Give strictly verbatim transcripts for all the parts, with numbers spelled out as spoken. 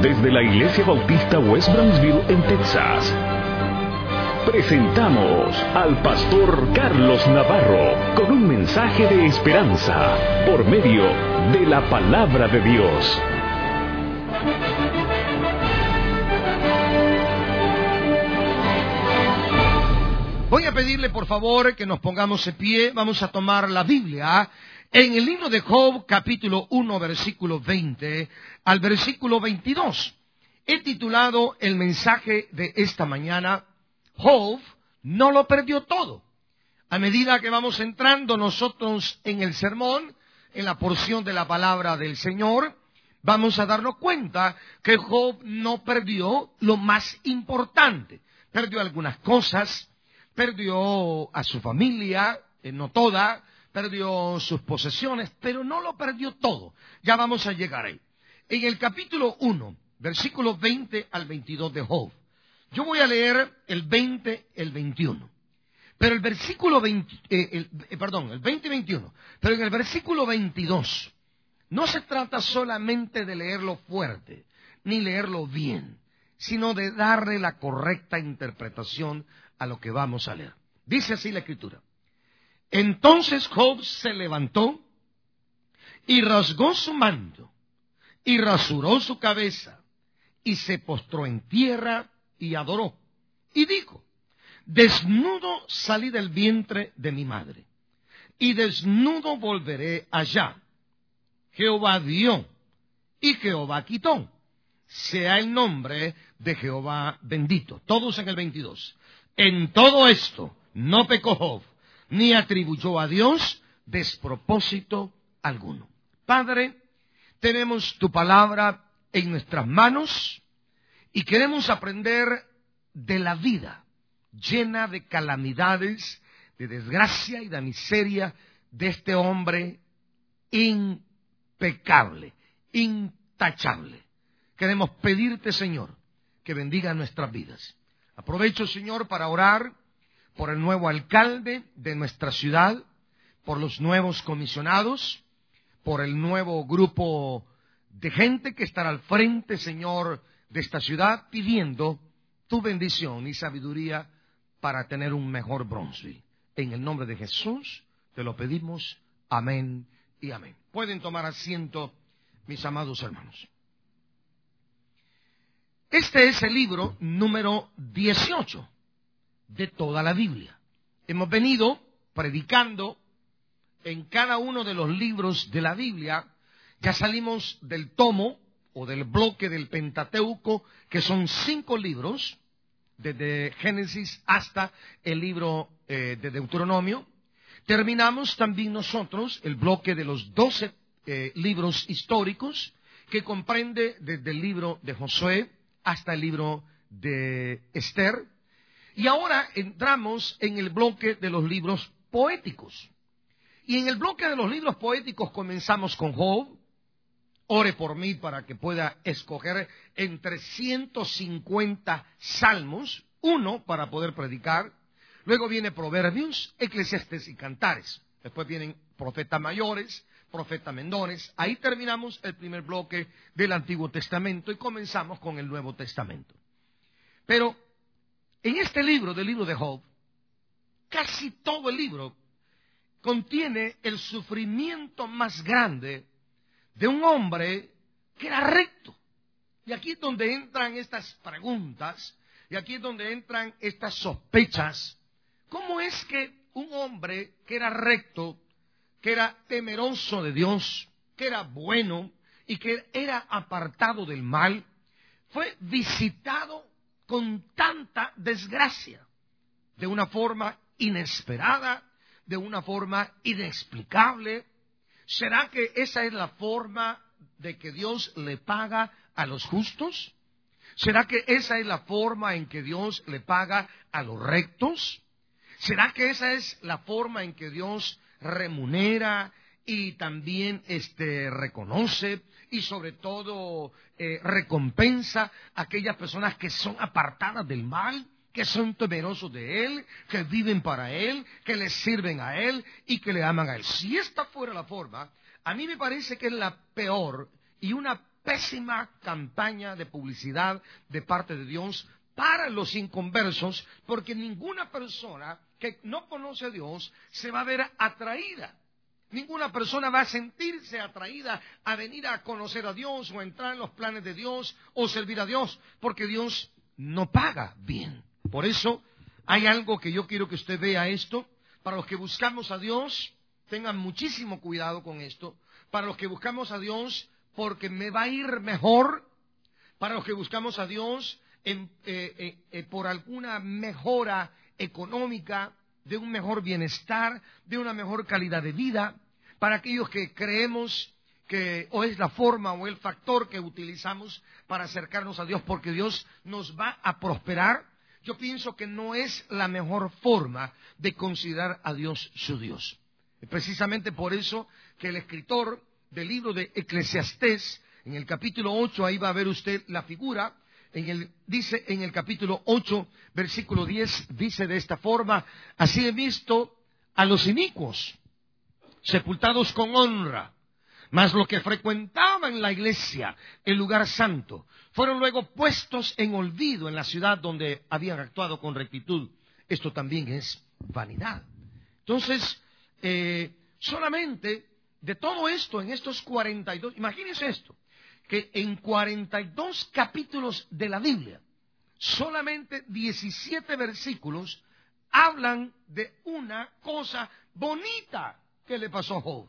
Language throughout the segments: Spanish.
Desde la Iglesia Bautista West Brownsville en Texas, presentamos al pastor Carlos Navarro con un mensaje de esperanza por medio de la palabra de Dios. Voy a pedirle por favor que nos pongamos de pie. Vamos a tomar la Biblia en el libro de Job, capítulo uno, versículo veinte al versículo veintidós. He titulado el mensaje de esta mañana, Job no lo perdió todo. A medida que vamos entrando nosotros en el sermón, en la porción de la palabra del Señor, vamos a darnos cuenta que Job no perdió lo más importante. Perdió algunas cosas, perdió a su familia, eh, no toda, perdió sus posesiones, pero no lo perdió todo. Ya vamos a llegar ahí. En el capítulo uno, versículos veinte al veintidós de Job, yo voy a leer el veinte, el veintiuno. Pero el versículo veinte, eh, el, eh, perdón, el veinte y veintiuno. Pero en el versículo veintidós, no se trata solamente de leerlo fuerte, ni leerlo bien, sino de darle la correcta interpretación a lo que vamos a leer. Dice así la Escritura. Entonces Job se levantó y rasgó su manto y rasuró su cabeza y se postró en tierra y adoró. Y dijo, desnudo salí del vientre de mi madre y desnudo volveré allá. Jehová dio y Jehová quitó. Sea el nombre de Jehová bendito. Todos en el veintidós. En todo esto no pecó Job, ni atribuyó a Dios despropósito alguno. Padre, tenemos tu palabra en nuestras manos y queremos aprender de la vida llena de calamidades, de desgracia y de miseria de este hombre impecable, intachable. Queremos pedirte, Señor, que bendiga nuestras vidas. Aprovecho, Señor, para orar por el nuevo alcalde de nuestra ciudad, por los nuevos comisionados, por el nuevo grupo de gente que estará al frente, Señor, de esta ciudad, pidiendo tu bendición y sabiduría para tener un mejor Brownsville. En el nombre de Jesús te lo pedimos. Amén y amén. Pueden tomar asiento, mis amados hermanos. Este es el libro número dieciocho de toda la Biblia. Hemos venido predicando en cada uno de los libros de la Biblia. Ya salimos del tomo o del bloque del Pentateuco, que son cinco libros, desde Génesis hasta el libro eh, de Deuteronomio. Terminamos también nosotros el bloque de los doce eh, libros históricos, que comprende desde el libro de Josué hasta el libro de Esther. Y ahora entramos en el bloque de los libros poéticos. Y en el bloque de los libros poéticos comenzamos con Job. Ore por mí para que pueda escoger entre ciento cincuenta salmos, uno para poder predicar. Luego viene Proverbios, Eclesiastés y Cantares. Después vienen profetas mayores, profetas menores. Ahí terminamos el primer bloque del Antiguo Testamento y comenzamos con el Nuevo Testamento. Pero en este libro, del libro de Job, casi todo el libro contiene el sufrimiento más grande de un hombre que era recto. Y aquí es donde entran estas preguntas, y aquí es donde entran estas sospechas. ¿Cómo es que un hombre que era recto, que era temeroso de Dios, que era bueno y que era apartado del mal, fue visitado con tanta desgracia, de una forma inesperada, de una forma inexplicable? ¿Será que esa es la forma de que Dios le paga a los justos? ¿Será que esa es la forma en que Dios le paga a los rectos? ¿Será que esa es la forma en que Dios remunera y también este, reconoce y sobre todo eh, recompensa a aquellas personas que son apartadas del mal, que son temerosos de Él, que viven para Él, que le sirven a Él y que le aman a Él? Si esta fuera la forma, a mí me parece que es la peor y una pésima campaña de publicidad de parte de Dios para los inconversos, porque ninguna persona que no conoce a Dios se va a ver atraída. Ninguna persona va a sentirse atraída a venir a conocer a Dios o a entrar en los planes de Dios o servir a Dios, porque Dios no paga bien. Por eso hay algo que yo quiero que usted vea esto. Para los que buscamos a Dios, tengan muchísimo cuidado con esto. Para los que buscamos a Dios porque me va a ir mejor. Para los que buscamos a Dios en, eh, eh, eh, por alguna mejora económica, de un mejor bienestar, de una mejor calidad de vida. Para aquellos que creemos que o es la forma o el factor que utilizamos para acercarnos a Dios, porque Dios nos va a prosperar. Yo pienso que no es la mejor forma de considerar a Dios su Dios. Es precisamente por eso que el escritor del libro de Eclesiastés, en el capítulo ocho, ahí va a ver usted la figura, en el, dice en el capítulo ocho, versículo diez, dice de esta forma: así he visto a los inicuos sepultados con honra, mas los que frecuentaban la iglesia, el lugar santo, fueron luego puestos en olvido en la ciudad donde habían actuado con rectitud. Esto también es vanidad. Entonces, eh, solamente de todo esto, en estos cuarenta y dos, imagínense esto, que en cuarenta y dos capítulos de la Biblia, solamente diecisiete versículos hablan de una cosa bonita que le pasó a Job.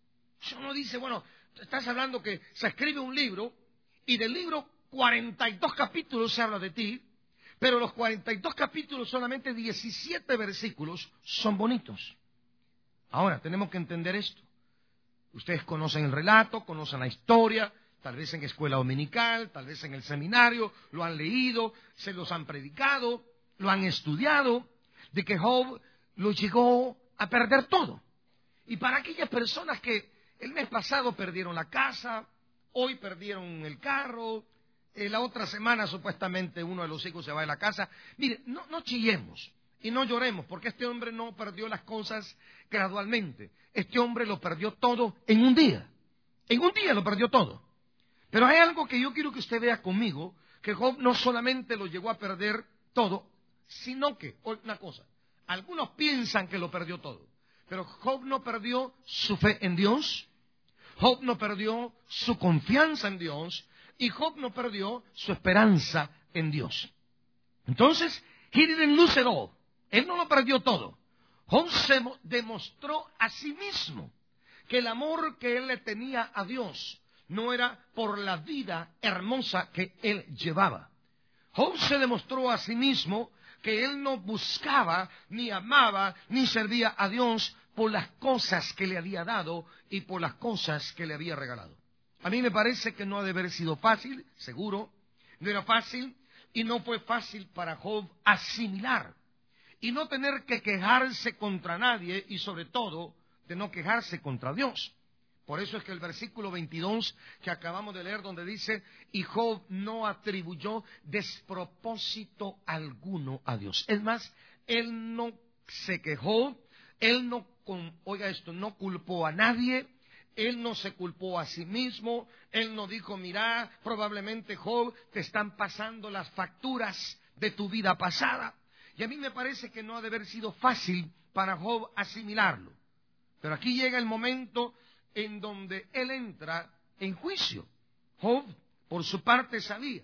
Uno dice, bueno, estás hablando que se escribe un libro y del libro cuarenta y dos capítulos se habla de ti, pero los cuarenta y dos capítulos, solamente diecisiete versículos son bonitos. Ahora, tenemos que entender esto. Ustedes conocen el relato, conocen la historia, tal vez en escuela dominical, tal vez en el seminario, lo han leído, se los han predicado, lo han estudiado, de que Job lo llegó a perder todo. Y para aquellas personas que el mes pasado perdieron la casa, hoy perdieron el carro, eh, la otra semana supuestamente uno de los hijos se va de la casa. Mire, no, no chillemos y no lloremos, porque este hombre no perdió las cosas gradualmente. Este hombre lo perdió todo en un día. En un día lo perdió todo. Pero hay algo que yo quiero que usted vea conmigo, que Job no solamente lo llegó a perder todo, sino que, una cosa, algunos piensan que lo perdió todo. Pero Job no perdió su fe en Dios, Job no perdió su confianza en Dios, y Job no perdió su esperanza en Dios. Entonces, he didn't lose it all. Él no lo perdió todo. Job se demostró a sí mismo que el amor que él le tenía a Dios no era por la vida hermosa que él llevaba. Job se demostró a sí mismo que él no buscaba, ni amaba, ni servía a Dios por las cosas que le había dado y por las cosas que le había regalado. A mí me parece que no ha de haber sido fácil, seguro, no era fácil, y no fue fácil para Job asimilar y no tener que quejarse contra nadie, y sobre todo de no quejarse contra Dios. Por eso es que el versículo veintidós que acabamos de leer, donde dice, y Job no atribuyó despropósito alguno a Dios. Es más, él no se quejó, él no, oiga esto, no culpó a nadie, él no se culpó a sí mismo, él no dijo, mira, probablemente Job, te están pasando las facturas de tu vida pasada. Y a mí me parece que no ha de haber sido fácil para Job asimilarlo. Pero aquí llega el momento en donde él entra en juicio. Job, por su parte, sabía.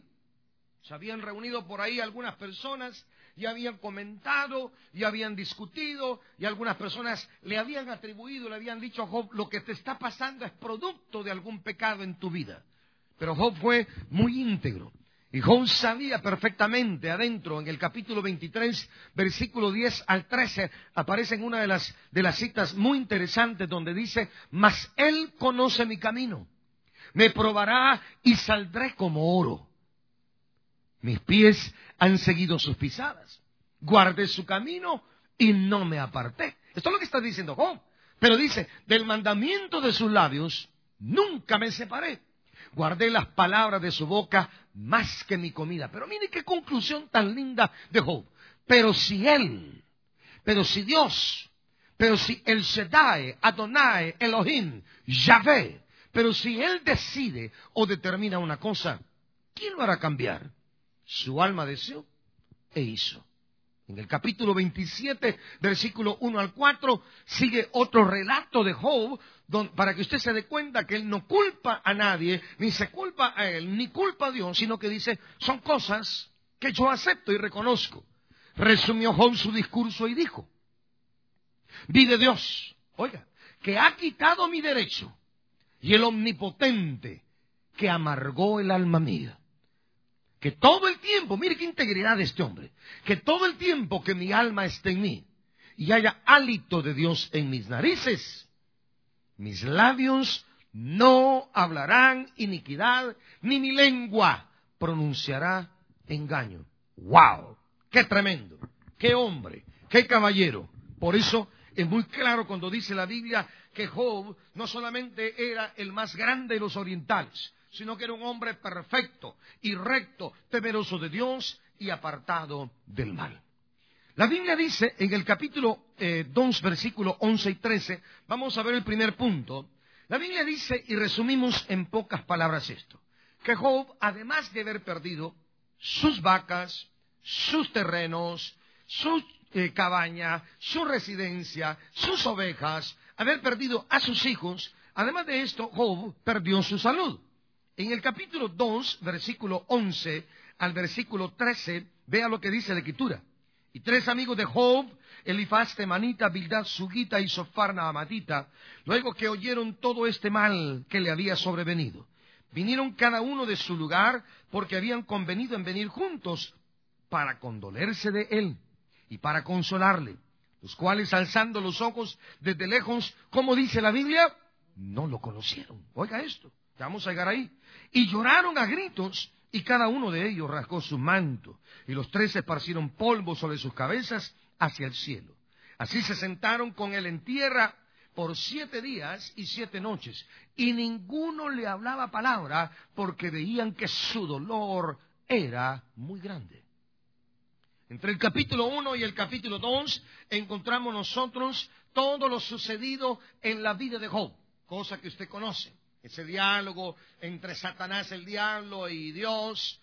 Se habían reunido por ahí algunas personas y habían comentado y habían discutido, y algunas personas le habían atribuido, le habían dicho a Job, lo que te está pasando es producto de algún pecado en tu vida. Pero Job fue muy íntegro. Y Job sabía perfectamente, adentro, en el capítulo veintitrés, versículo diez al trece, aparece en una de las, de las citas muy interesantes donde dice, mas él conoce mi camino, me probará y saldré como oro. Mis pies han seguido sus pisadas, guardé su camino y no me aparté. Esto es lo que está diciendo Job. Pero dice, del mandamiento de sus labios nunca me separé. Guardé las palabras de su boca más que mi comida. Pero mire qué conclusión tan linda de Job. Pero si él, pero si Dios, pero si el Shaddai, Adonai, Elohim, Yahvé, Pero si él decide o determina una cosa, ¿quién lo hará cambiar? Su alma deseó e hizo. En el capítulo veintisiete, versículo uno al cuatro, sigue otro relato de Job, don, para que usted se dé cuenta que él no culpa a nadie, ni se culpa a él, ni culpa a Dios, sino que dice, son cosas que yo acepto y reconozco. Resumió Job su discurso y dijo, vive Dios, oiga, que ha quitado mi derecho, y el omnipotente que amargó el alma mía. Que todo el tiempo, mire qué integridad de este hombre, que todo el tiempo que mi alma esté en mí y haya hálito de Dios en mis narices, mis labios no hablarán iniquidad, ni mi lengua pronunciará engaño. ¡Wow! ¡Qué tremendo! ¡Qué hombre! ¡Qué caballero! Por eso es muy claro cuando dice la Biblia que Job no solamente era el más grande de los orientales, sino que era un hombre perfecto y recto, temeroso de Dios y apartado del mal. La Biblia dice en el capítulo eh, dos, versículos once y trece, vamos a ver el primer punto. La Biblia dice, y resumimos en pocas palabras esto, que Job, además de haber perdido sus vacas, sus terrenos, su eh, cabaña, su residencia, sus ovejas, haber perdido a sus hijos, además de esto, Job perdió su salud. En el capítulo dos, versículo once al versículo trece, vea lo que dice la Escritura. Y tres amigos de Job, Elifaz temanita, Bildad sugita y Sofar naamatita, luego que oyeron todo este mal que le había sobrevenido, vinieron cada uno de su lugar, porque habían convenido en venir juntos para condolerse de él y para consolarle, los cuales alzando los ojos desde lejos, como dice la Biblia, no lo conocieron. Oiga esto, vamos a llegar ahí. Y lloraron a gritos, y cada uno de ellos rasgó su manto, y los tres esparcieron polvo sobre sus cabezas hacia el cielo. Así se sentaron con él en tierra por siete días y siete noches, y ninguno le hablaba palabra, porque veían que su dolor era muy grande. Entre el capítulo uno y el capítulo dos encontramos nosotros todo lo sucedido en la vida de Job, cosa que usted conoce. Ese diálogo entre Satanás, el diablo, y Dios,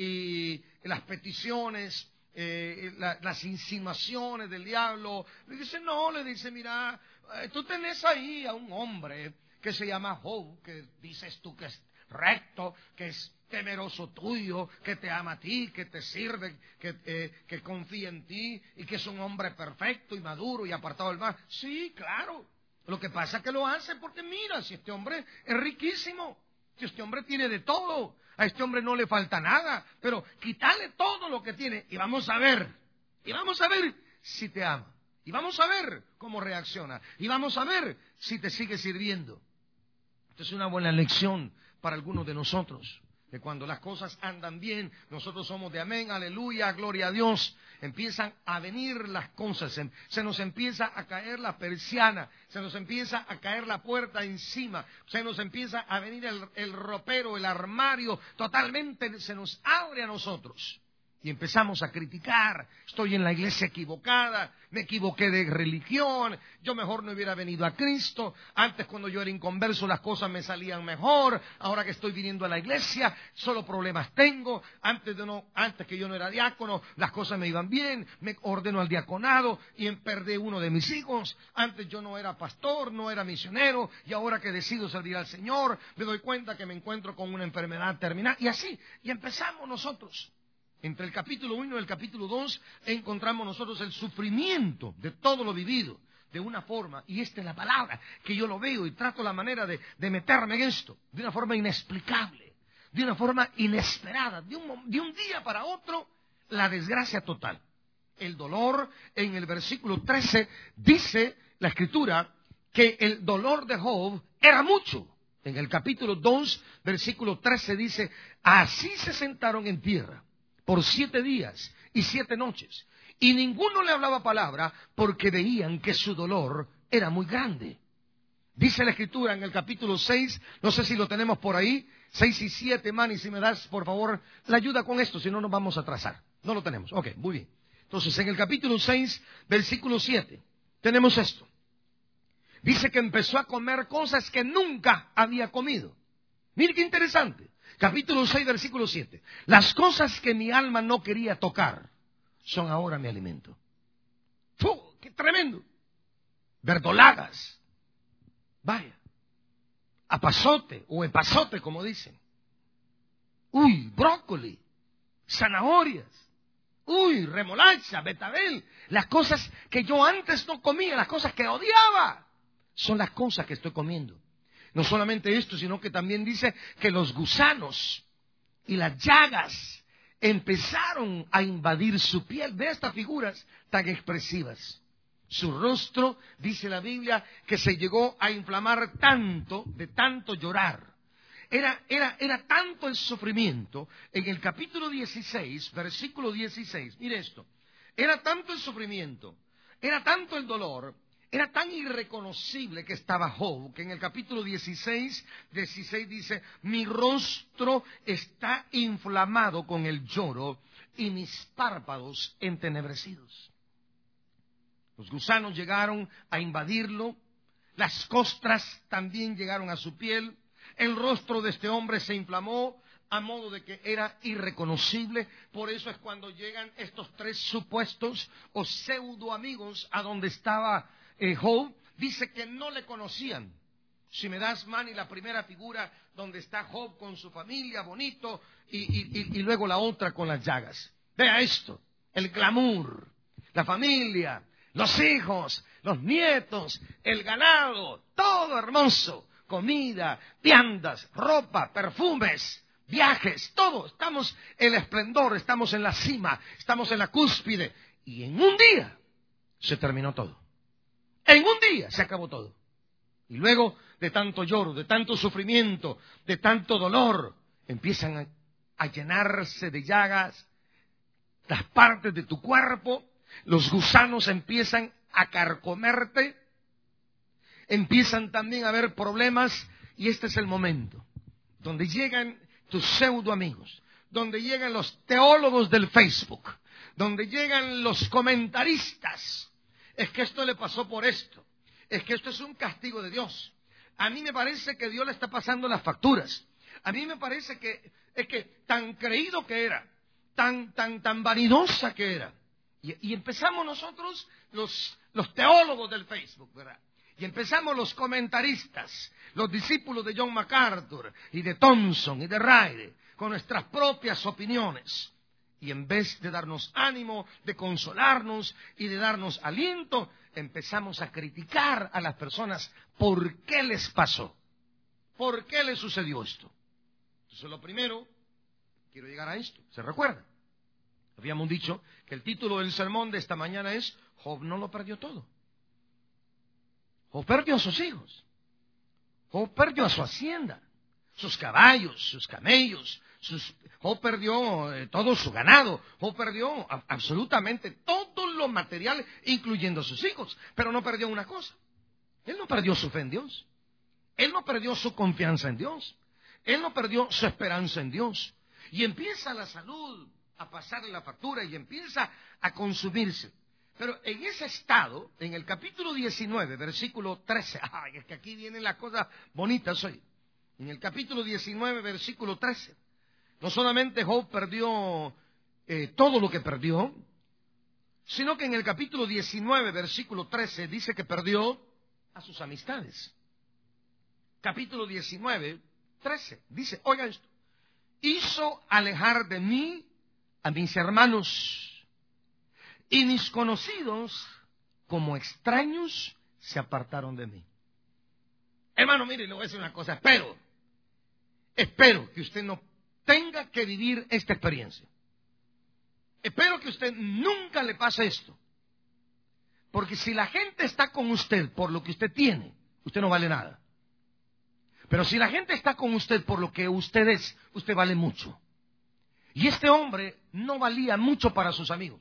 y las peticiones, eh, la, las insinuaciones del diablo. Le dice, no, le dice, mira, eh, tú tenés ahí a un hombre que se llama Job, que dices tú que es recto, que es temeroso tuyo, que te ama a ti, que te sirve, que, eh, que confía en ti, y que es un hombre perfecto y maduro y apartado del mal. Sí, claro. Lo que pasa es que lo hace porque mira, si este hombre es riquísimo, si este hombre tiene de todo, a este hombre no le falta nada, pero quítale todo lo que tiene y vamos a ver, y vamos a ver si te ama, y vamos a ver cómo reacciona, y vamos a ver si te sigue sirviendo. Esta es una buena lección para algunos de nosotros, que cuando las cosas andan bien, nosotros somos de amén, aleluya, gloria a Dios, empiezan a venir las cosas, se, se nos empieza a caer la persiana, se nos empieza a caer la puerta encima, se nos empieza a venir el, el ropero, el armario, totalmente se nos abre a nosotros. Y empezamos a criticar, estoy en la iglesia equivocada, me equivoqué de religión, yo mejor no hubiera venido a Cristo, antes cuando yo era inconverso las cosas me salían mejor, ahora que estoy viniendo a la iglesia, solo problemas tengo, antes, de no, antes que yo no era diácono, las cosas me iban bien, me ordeno al diaconado y perdí uno de mis hijos, antes yo no era pastor, no era misionero, y ahora que decido servir al Señor, me doy cuenta que me encuentro con una enfermedad terminal, y así, y empezamos nosotros. Entre el capítulo uno y el capítulo dos encontramos nosotros el sufrimiento de todo lo vivido de una forma, y esta es la palabra, que yo lo veo y trato la manera de, de meterme en esto, de una forma inexplicable, de una forma inesperada, de un, de un día para otro, la desgracia total. El dolor, en el versículo trece, dice la Escritura que el dolor de Job era mucho. En el capítulo dos, versículo trece dice, así se sentaron en tierra por siete días y siete noches, y ninguno le hablaba palabra, porque veían que su dolor era muy grande. Dice la Escritura en el capítulo seis, no sé si lo tenemos por ahí, seis y siete, Manny, si me das, por favor, la ayuda con esto, si no nos vamos a atrasar. No lo tenemos, ok, muy bien. Entonces, en el capítulo seis, versículo siete, tenemos esto. dice que empezó a comer cosas que nunca había comido. Mire qué interesante. Capítulo seis, versículo siete. Las cosas que mi alma no quería tocar son ahora mi alimento. ¡Fu! ¡Qué tremendo! Verdolagas. Vaya. Apazote o epazote, como dicen. Uy, brócoli. Zanahorias. Uy, remolacha, betabel. Las cosas que yo antes no comía, las cosas que odiaba, son las cosas que estoy comiendo. No solamente esto, sino que también dice que los gusanos y las llagas empezaron a invadir su piel. De estas figuras tan expresivas. Su rostro, dice la Biblia, que se llegó a inflamar tanto, de tanto llorar. Era, era, era tanto el sufrimiento, en el capítulo dieciséis, versículo dieciséis, mire esto, era tanto el sufrimiento, era tanto el dolor, era tan irreconocible que estaba Job, que en el capítulo dieciséis, dieciséis dice, mi rostro está inflamado con el lloro y mis párpados entenebrecidos. Los gusanos llegaron a invadirlo, las costras también llegaron a su piel. El rostro de este hombre se inflamó a modo de que era irreconocible. Por eso es cuando llegan estos tres supuestos o pseudo amigos a donde estaba eh, Job. Dice que no le conocían. Si me das, Manny, la primera figura donde está Job con su familia, bonito, y, y, y, y luego la otra con las llagas. Vea esto, el glamour, la familia, los hijos, los nietos, el ganado, todo hermoso. Comida, viandas, ropa, perfumes, viajes, todo. Estamos en el esplendor, estamos en la cima, estamos en la cúspide. Y en un día se terminó todo. En un día se acabó todo. Y luego de tanto lloro, de tanto sufrimiento, de tanto dolor, empiezan a, a llenarse de llagas las partes de tu cuerpo. Los gusanos empiezan a carcomerte. Empiezan también a haber problemas y este es el momento donde llegan tus pseudo amigos, donde llegan los teólogos del Facebook, donde llegan los comentaristas. Es que esto le pasó por esto, es que esto es un castigo de Dios. A mí me parece que Dios le está pasando las facturas. A mí me parece que es que tan creído que era, tan tan tan vanidosa que era. Y, y empezamos nosotros los los teólogos del Facebook, ¿verdad? Y empezamos los comentaristas, los discípulos de John MacArthur y de Thompson y de Ryder, con nuestras propias opiniones. Y en vez de darnos ánimo, de consolarnos y de darnos aliento, empezamos a criticar a las personas por qué les pasó, por qué les sucedió esto. Entonces lo primero, quiero llegar a esto, ¿se recuerda? Habíamos dicho que el título del sermón de esta mañana es Job no lo perdió todo. Job perdió a sus hijos. Job perdió a su hacienda, sus caballos, sus camellos. Sus... Job perdió eh, todo su ganado. Job perdió a, absolutamente todo lo material, incluyendo a sus hijos. Pero no perdió una cosa. Él no perdió su fe en Dios. Él no perdió su confianza en Dios. Él no perdió su esperanza en Dios. Y empieza la salud a pasarle la factura y empieza a consumirse. Pero en ese estado, en el capítulo diecinueve, versículo trece, ay, es que aquí vienen las cosas bonitas hoy. En el capítulo diecinueve, versículo trece, no solamente Job perdió eh, todo lo que perdió, sino que en el capítulo diecinueve, versículo trece, dice que perdió a sus amistades. Capítulo diecinueve, trece, dice, oiga esto, hizo alejar de mí a mis hermanos, y mis conocidos, como extraños, se apartaron de mí. Hermano, mire, le voy a decir una cosa. Espero, espero que usted no tenga que vivir esta experiencia. Espero que usted nunca le pase esto. Porque si la gente está con usted por lo que usted tiene, usted no vale nada. Pero si la gente está con usted por lo que usted es, usted vale mucho. Y este hombre no valía mucho para sus amigos.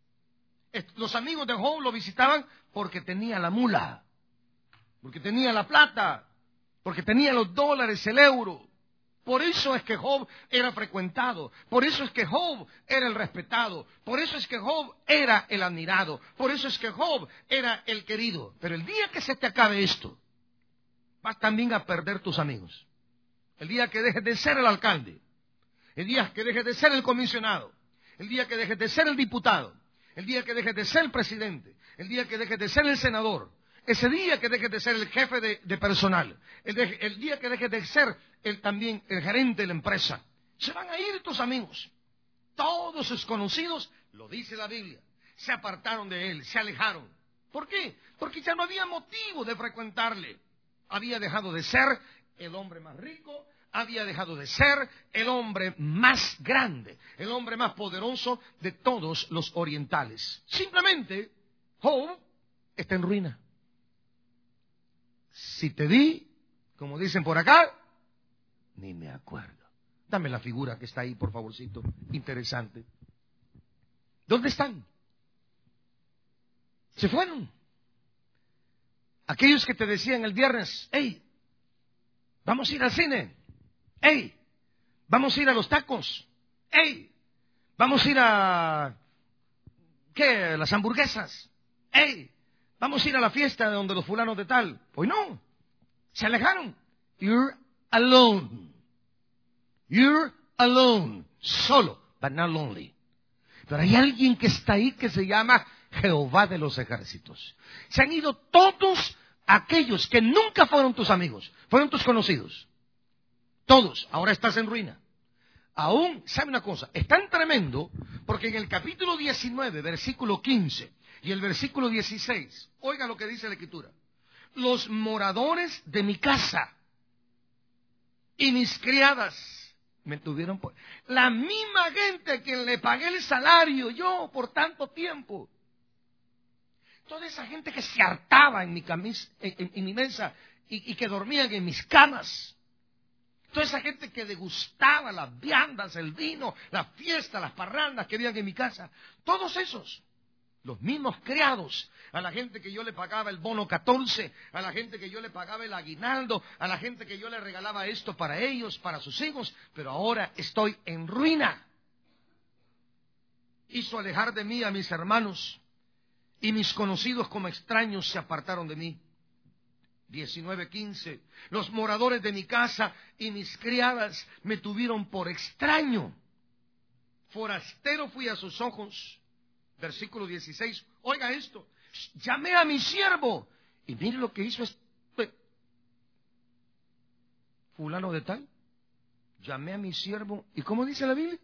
Los amigos de Job lo visitaban porque tenía la mula, porque tenía la plata, porque tenía los dólares, el euro, Por eso es que Job era frecuentado. Por eso es que Job era el respetado. Por eso es que Job era el admirado. Por eso es que Job era el querido. Pero el día que se te acabe esto, vas también a perder tus amigos. El día que dejes de ser el alcalde. El día que dejes de ser el comisionado. El día que dejes de ser el diputado. El día que dejes de ser el presidente. El día que dejes de ser el senador. Ese día que dejes de ser el jefe de, de personal, el, de, el día que dejes de ser el, también el gerente de la empresa, se van a ir tus amigos. Todos sus conocidos, lo dice la Biblia, se apartaron de él, se alejaron. ¿Por qué? Porque ya no había motivo de frecuentarle. Había dejado de ser el hombre más rico, había dejado de ser el hombre más grande, el hombre más poderoso de todos los orientales. Simplemente, Job está en ruina. Si te di, como dicen por acá, ni me acuerdo. Dame la figura que está ahí, por favorcito. Interesante. ¿Dónde están? Se fueron. Aquellos que te decían el viernes, hey, vamos a ir al cine. Hey, vamos a ir a los tacos. Hey, vamos a ir a... ¿qué? Las hamburguesas. Hey, vamos a ir a la fiesta de donde los fulanos de tal. Pues no, se alejaron. You're alone. You're alone. Solo, but not lonely. Pero hay alguien que está ahí que se llama Jehová de los ejércitos. Se han ido todos aquellos que nunca fueron tus amigos, fueron tus conocidos. Todos, ahora estás en ruina. Aún, ¿sabe una cosa? Es tan tremendo porque en el capítulo diecinueve, versículo quince y el versículo dieciséis, oiga lo que dice la Escritura. Los moradores de mi casa y mis criadas me tuvieron por... La misma gente a quien le pagué el salario yo por tanto tiempo. Toda esa gente que se hartaba en mi, camis, en, en, en mi mesa y, y que dormían en mis camas. Toda esa gente que degustaba las viandas, el vino, la fiesta, las parrandas que habían en mi casa. Todos esos, los mismos criados, a la gente que yo le pagaba el bono catorce, a la gente que yo le pagaba el aguinaldo, a la gente que yo le regalaba esto para ellos, para sus hijos, pero ahora estoy en ruina. Hizo alejar de mí a mis hermanos y mis conocidos como extraños se apartaron de mí. diecinueve quince. Los moradores de mi casa y mis criadas me tuvieron por extraño. Forastero fui a sus ojos. Versículo dieciséis. Oiga esto. Llamé a mi siervo. Y mire lo que hizo este fulano de tal. Llamé a mi siervo. ¿Y cómo dice la Biblia?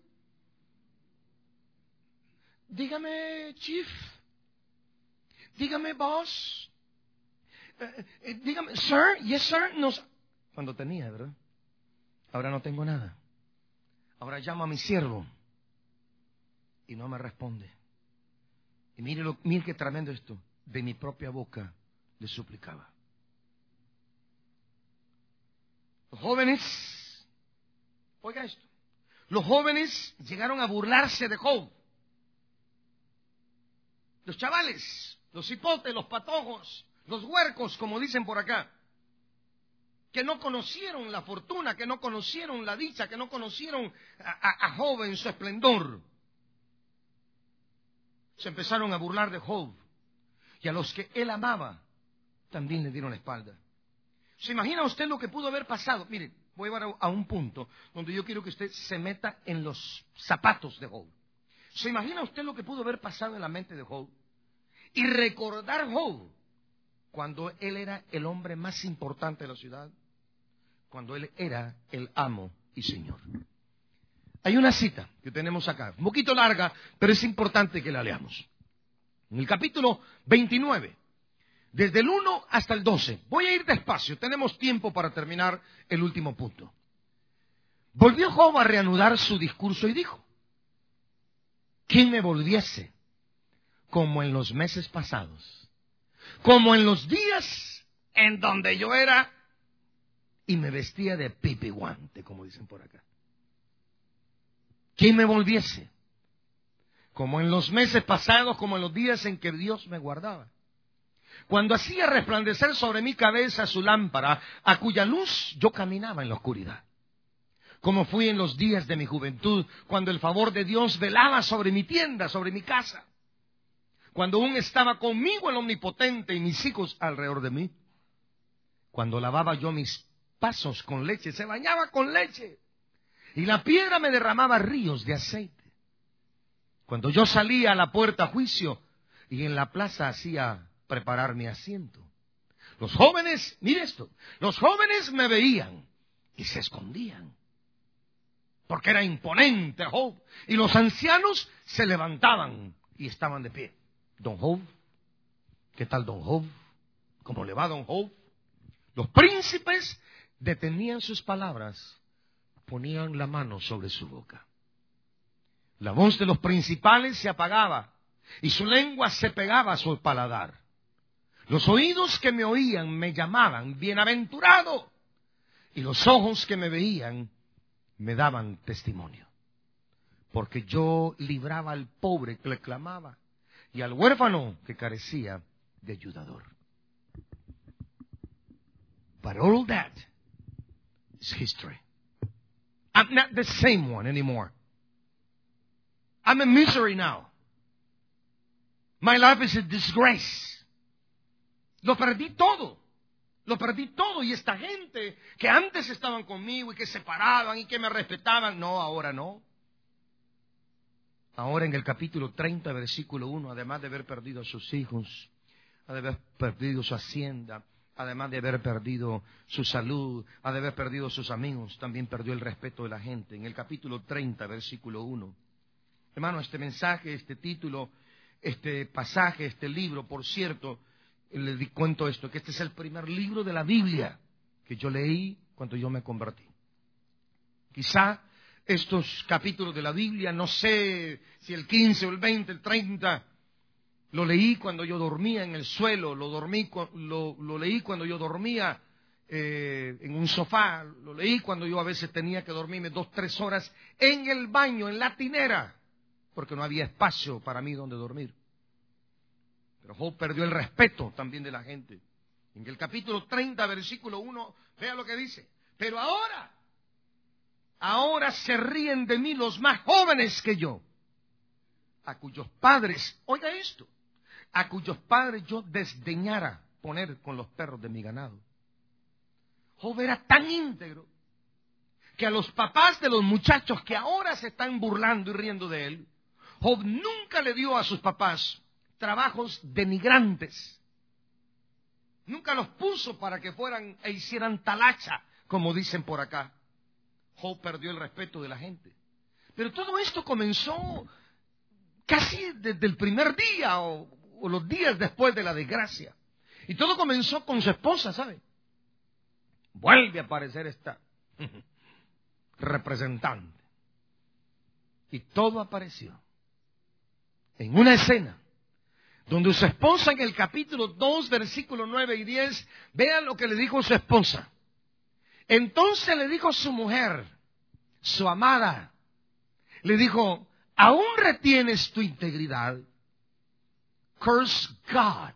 Dígame, chief. Dígame, boss. Eh, eh, dígame, sir, yes, sir. No, cuando tenía, ¿verdad? Ahora no tengo nada. Ahora llamo a mi siervo y no me responde. Y mire, lo, mire qué tremendo esto. De mi propia boca le suplicaba. Los jóvenes, oiga esto, los jóvenes llegaron a burlarse de Job. Los chavales, los hipotes, los patojos, los huercos, como dicen por acá, que no conocieron la fortuna, que no conocieron la dicha, que no conocieron a, a, a Job en su esplendor, se empezaron a burlar de Job. Y a los que él amaba, también le dieron la espalda. ¿Se imagina usted lo que pudo haber pasado? Mire, voy a llevar a un punto donde yo quiero que usted se meta en los zapatos de Job. ¿Se imagina usted lo que pudo haber pasado en la mente de Job? Y recordar Job cuando él era el hombre más importante de la ciudad, cuando él era el amo y señor. Hay una cita que tenemos acá, un poquito larga, pero es importante que la leamos. En el capítulo veintinueve, desde el uno hasta el doce. Voy a ir despacio, tenemos tiempo para terminar el último punto. Volvió Job a reanudar su discurso y dijo: ¿quién me volviese como en los meses pasados, como en los días en donde yo era y me vestía de pipi guante, como dicen por acá? ¿Quién me volviese como en los meses pasados, como en los días en que Dios me guardaba? Cuando hacía resplandecer sobre mi cabeza su lámpara, a cuya luz yo caminaba en la oscuridad. como fui en los días de mi juventud, cuando el favor de Dios velaba sobre mi tienda, sobre mi casa, cuando aún estaba conmigo el Omnipotente y mis hijos alrededor de mí, cuando lavaba yo mis pasos con leche, se bañaba con leche, y la piedra me derramaba ríos de aceite, cuando yo salía a la puerta a juicio y en la plaza hacía preparar mi asiento. Los jóvenes, mire esto, los jóvenes me veían y se escondían, porque era imponente Job, y los ancianos se levantaban y estaban de pie. Don Job, ¿qué tal Don Job? ¿Cómo le va Don Job? Los príncipes detenían sus palabras, ponían la mano sobre su boca. La voz de los principales se apagaba y su lengua se pegaba a su paladar. Los oídos que me oían me llamaban bienaventurado, y los ojos que me veían me daban testimonio, porque yo libraba al pobre que le clamaba y al huérfano que carecía de ayudador. But all that is history. I'm not the same one anymore. I'm in misery now. My life is a disgrace. Lo perdí todo. Lo perdí todo. Y esta gente que antes estaban conmigo y que se paraban y que me respetaban, no, ahora no. Ahora en el capítulo treinta, versículo uno, además de haber perdido a sus hijos, de haber perdido su hacienda, además de haber perdido su salud, de haber perdido sus amigos, también perdió el respeto de la gente. En el capítulo treinta, versículo uno. Hermano, este mensaje, este título, este pasaje, este libro, por cierto, le di cuento esto, que este es el primer libro de la Biblia que yo leí cuando yo me convertí. Quizá estos capítulos de la Biblia, no sé si el quince o el veinte, el treinta, lo leí cuando yo dormía en el suelo, lo, dormí, lo, lo leí cuando yo dormía eh, en un sofá, lo leí cuando yo a veces tenía que dormirme dos, tres horas en el baño, en la tinera, porque no había espacio para mí donde dormir. Pero Job perdió el respeto también de la gente. En el capítulo treinta, versículo uno, vea lo que dice. Pero ahora, ahora se ríen de mí los más jóvenes que yo, a cuyos padres, oiga esto, a cuyos padres yo desdeñara poner con los perros de mi ganado. Job era tan íntegro que a los papás de los muchachos que ahora se están burlando y riendo de él, Job nunca le dio a sus papás trabajos denigrantes. Nunca los puso para que fueran e hicieran talacha, como dicen por acá. Job perdió el respeto de la gente. Pero todo esto comenzó casi desde el primer día o, o los días después de la desgracia. Y todo comenzó con su esposa, ¿sabe? Vuelve a aparecer esta representante. Y todo apareció en una escena donde su esposa, en el capítulo dos, versículos nueve y diez, vean lo que le dijo su esposa. Entonces le dijo su mujer, su amada, le dijo, ¿aún retienes tu integridad? Curse God.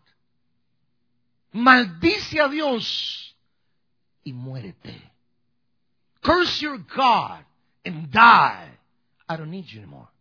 Maldice a Dios y muérete. Curse your God and die. I don't need you anymore.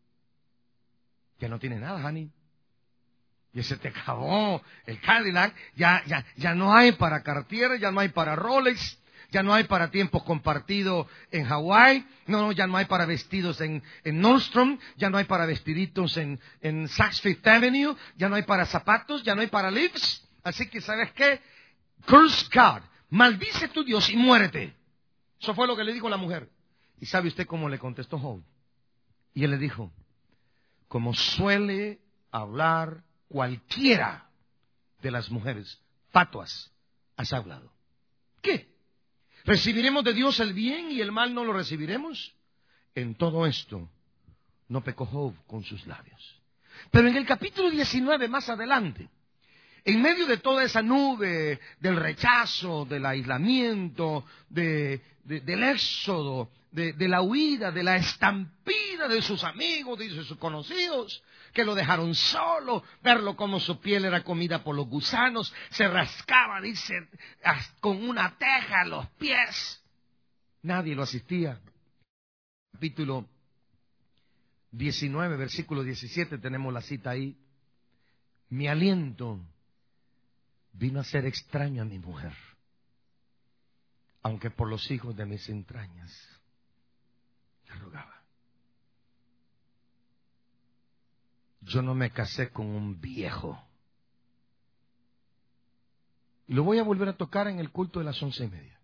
Ya no tiene nada, honey. Ya se te acabó el Cadillac. Ya, ya, ya no hay para Cartier, ya no hay para Rolex, ya no hay para tiempos compartidos en Hawái. No, no, ya no hay para vestidos en, en Nordstrom, ya no hay para vestiditos en, en Saks Fifth Avenue, ya no hay para zapatos, ya no hay para lips. Así que, ¿sabes qué? Curse God. Maldice tu Dios y muérete. Eso fue lo que le dijo la mujer. ¿Y sabe usted cómo le contestó Job? Y él le dijo, como suele hablar cualquiera de las mujeres fatuas, has hablado. ¿Qué? ¿Recibiremos de Dios el bien y el mal no lo recibiremos? En todo esto no pecó Job con sus labios. Pero en el capítulo diecinueve, más adelante, en medio de toda esa nube del rechazo, del aislamiento, de, de, del éxodo, de, de la huida, de la estampida de sus amigos, de sus conocidos, que lo dejaron solo, verlo como su piel era comida por los gusanos, se rascaba, dice, con una teja a los pies. Nadie lo asistía. capítulo diecinueve, versículo diecisiete, tenemos la cita ahí. Mi aliento vino a ser extraño a mi mujer, aunque por los hijos de mis entrañas le rogaba. Yo no me casé con un viejo. Y lo voy a volver a tocar en el culto de las once y media.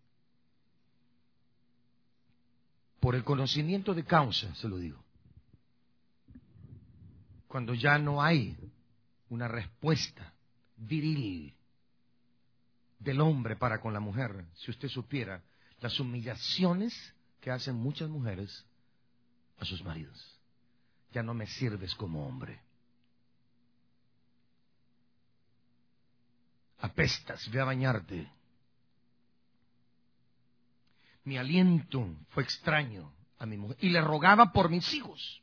Por el conocimiento de causa, se lo digo. Cuando ya no hay una respuesta viril del hombre para con la mujer, si usted supiera las humillaciones que hacen muchas mujeres a sus maridos. Ya no me sirves como hombre. Apestas, ve a bañarte. Mi aliento fue extraño a mi mujer y le rogaba por mis hijos.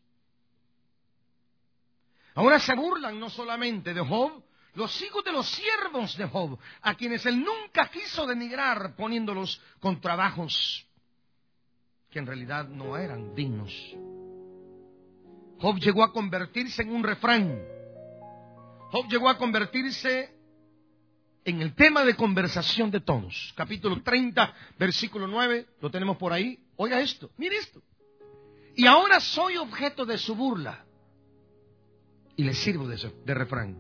Ahora se burlan no solamente de Job, los hijos de los siervos de Job, a quienes él nunca quiso denigrar poniéndolos con trabajos que en realidad no eran dignos. Job llegó a convertirse en un refrán. Job llegó a convertirse en el tema de conversación de todos. Capítulo treinta, versículo nueve, lo tenemos por ahí. Oiga esto, mire esto. Y ahora soy objeto de su burla. Y le sirvo de, eso, de refrán.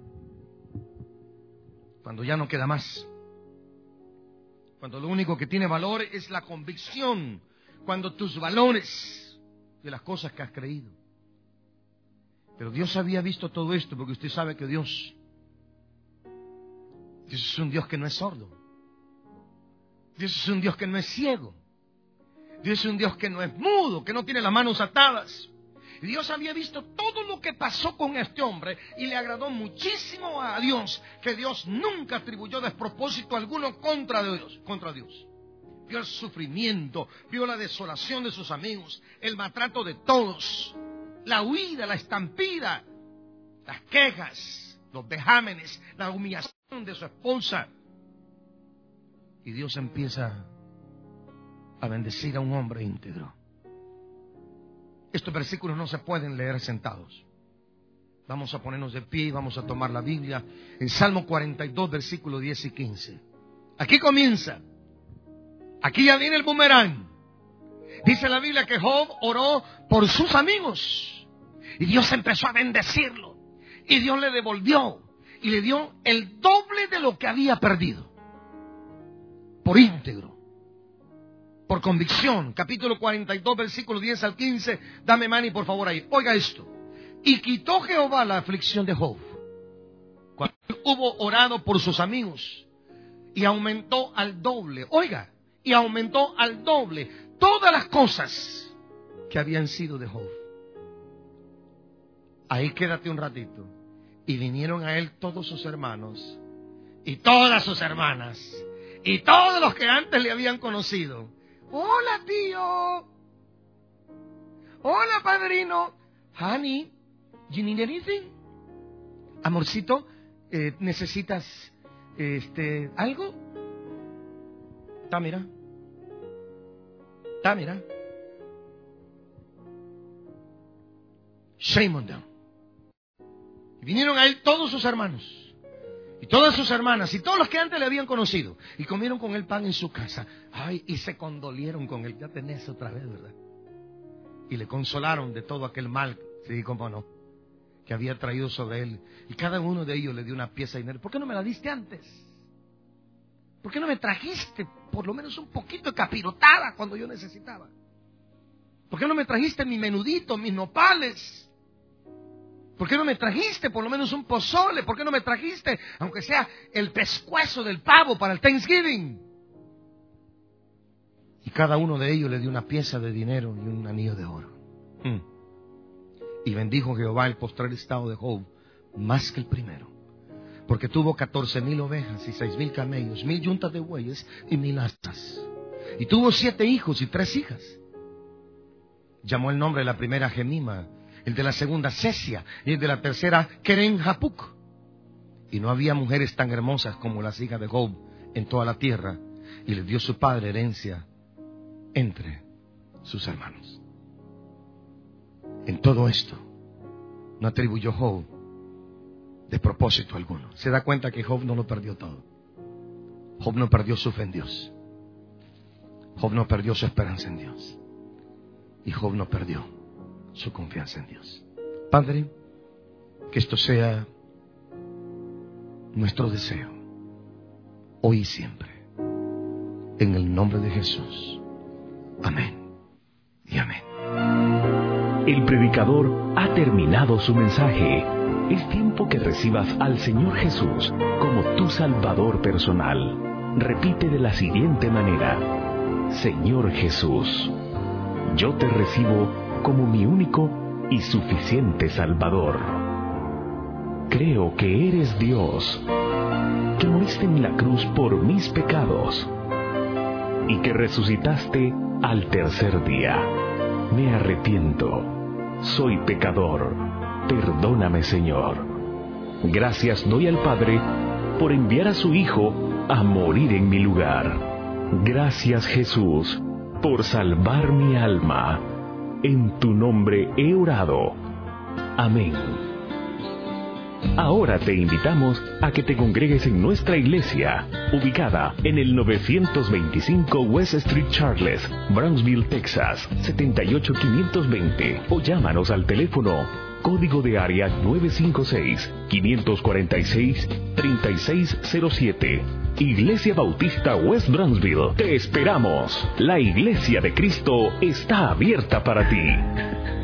Cuando ya no queda más. Cuando lo único que tiene valor es la convicción. Cuando tus valores de las cosas que has creído. Pero Dios había visto todo esto, porque usted sabe que Dios, Dios es un Dios que no es sordo. Dios es un Dios que no es ciego. Dios es un Dios que no es mudo, que no tiene las manos atadas. Y Dios había visto todo lo que pasó con este hombre y le agradó muchísimo a Dios, que Dios nunca atribuyó despropósito alguno contra Dios, contra Dios. Vio el sufrimiento, vio la desolación de sus amigos, el maltrato de todos, la huida, la estampida, las quejas, los vejámenes, la humillación de su esposa. Y Dios empieza a bendecir a un hombre íntegro. Estos versículos no se pueden leer sentados. Vamos a ponernos de pie y vamos a tomar la Biblia en Salmo cuarenta y dos, versículos diez y quince. Aquí comienza. Aquí ya viene el boomerang. Dice la Biblia que Job oró por sus amigos. Y Dios empezó a bendecirlo. Y Dios le devolvió. Y le dio el doble de lo que había perdido. Por íntegro. Por convicción. Capítulo cuarenta y dos, versículo diez al quince. Dame mani, por favor, ahí. Oiga esto. Y quitó Jehová la aflicción de Job, cuando hubo orado por sus amigos. Y aumentó al doble. Oiga. Y aumentó al doble todas las cosas que habían sido de Job. Ahí quédate un ratito. Y vinieron a él todos sus hermanos. Y todas sus hermanas. Y todos los que antes le habían conocido. Hola, tío. Hola, padrino. Honey, you need anything? Amorcito, eh, ¿necesitas este algo? Está, mira. Está, mira. Shame on them. Y vinieron a él todos sus hermanos. Y todas sus hermanas, y todos los que antes le habían conocido. Y comieron con él pan en su casa. Ay, y se condolieron con él. Ya tenés otra vez, ¿verdad? Y le consolaron de todo aquel mal, sí, cómo no, que había traído sobre él. Y cada uno de ellos le dio una pieza de dinero. ¿Por qué no me la diste antes? ¿Por qué no me trajiste por lo menos un poquito de capirotada cuando yo necesitaba? ¿Por qué no me trajiste mi menudito, mis nopales? ¿Por qué no me trajiste por lo menos un pozole? ¿Por qué no me trajiste, aunque sea el pescuezo del pavo para el Thanksgiving? Y cada uno de ellos le dio una pieza de dinero y un anillo de oro. Mm. Y bendijo Jehová el postrer estado de Job más que el primero, porque tuvo catorce mil ovejas y seis mil camellos, mil yuntas de bueyes y mil astas. Y tuvo siete hijos y tres hijas. Llamó el nombre de la primera Gemima, el de la segunda Cesia y el de la tercera Keren Hapuc. Y no había mujeres tan hermosas como las hijas de Job en toda la tierra. Y les dio su padre herencia entre sus hermanos. En todo esto, no atribuyó Job de propósito alguno. Se da cuenta que Job no lo perdió todo. Job no perdió su fe en Dios. Job no perdió su esperanza en Dios. Y Job no perdió su confianza en Dios. Padre, que esto sea nuestro deseo, hoy y siempre. En el nombre de Jesús. Amén y amén. El predicador ha terminado su mensaje. Es tiempo que recibas al Señor Jesús como tu Salvador personal. Repite de la siguiente manera: Señor Jesús, yo te recibo como mi único y suficiente Salvador. Creo que eres Dios, que moriste en la cruz por mis pecados y que resucitaste al tercer día. Me arrepiento. Soy pecador. Perdóname, Señor. Gracias doy al Padre por enviar a su Hijo a morir en mi lugar. Gracias, Jesús, por salvar mi alma. En tu nombre he orado. Amén. Ahora te invitamos a que te congregues en nuestra iglesia, ubicada en el novecientos veinticinco West Street Charles, Brownsville, Texas, setenta y ocho quinientos veinte, o llámanos al teléfono código de área nueve cinco seis, quinientos cuarenta y seis, treinta y seis cero siete. Iglesia Bautista West Brownsville. Te esperamos. La Iglesia de Cristo está abierta para ti.